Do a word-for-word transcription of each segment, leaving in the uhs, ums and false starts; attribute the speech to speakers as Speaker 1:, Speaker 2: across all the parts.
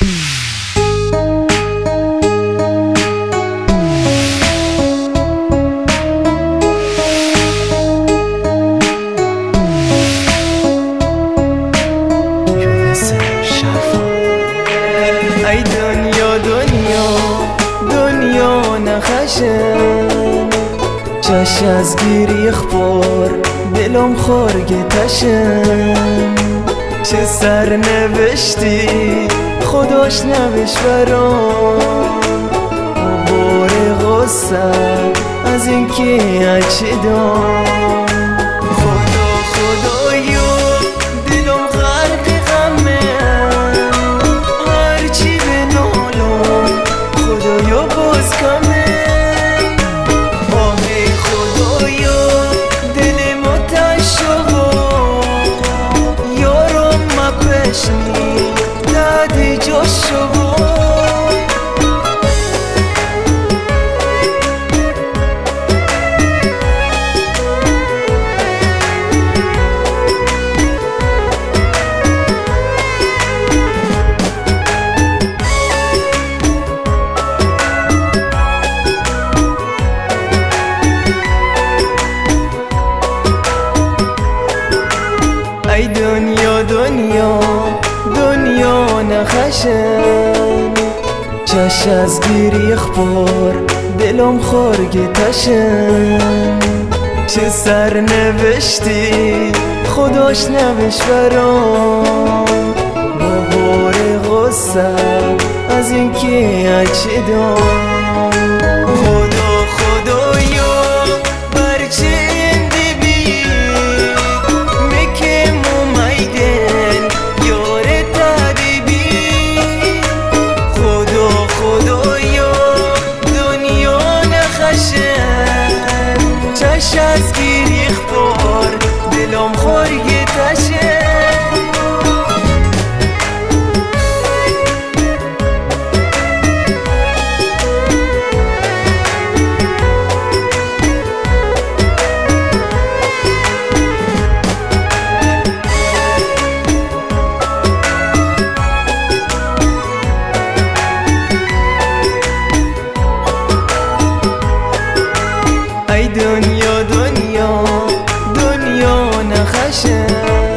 Speaker 1: ای دنیا دنیا دنیا نخشن چش از گریخ پر دلم خورگ تشن چه سر نوشتی خداش نوشت برام بار غصه از این که چی دام خدا خدایا دلم غرق غمه هرچی بنالم خدایا باز کمه آه خدایا دل متشو یارم مپشنی دادی جاشو ای دنیا دنیا دنیا نخشن چش از گریخ پر دلم خورگ تشن چه سر نوشتی خداش نوشت برام با بار غصه از این که چی دام خدا خدایا برچه چش از گریخ پر دلم خورگ تشه ای دنیا دنیا دنیا نخشن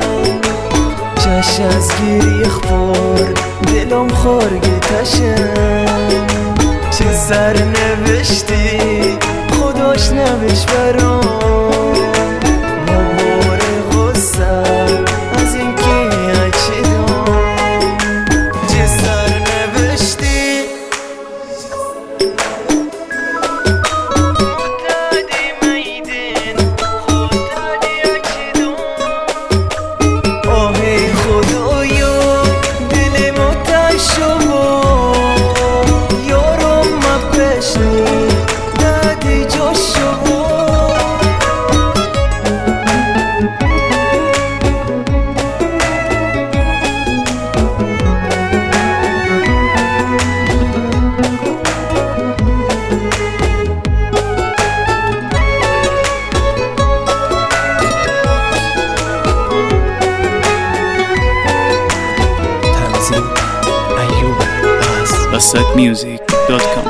Speaker 1: چش از گریخ پر دلم خورگ تشن چه سر نوشتی خداش نوشت برام با بار غصه از این که چی دام چه سر نوشتی
Speaker 2: asad music dot com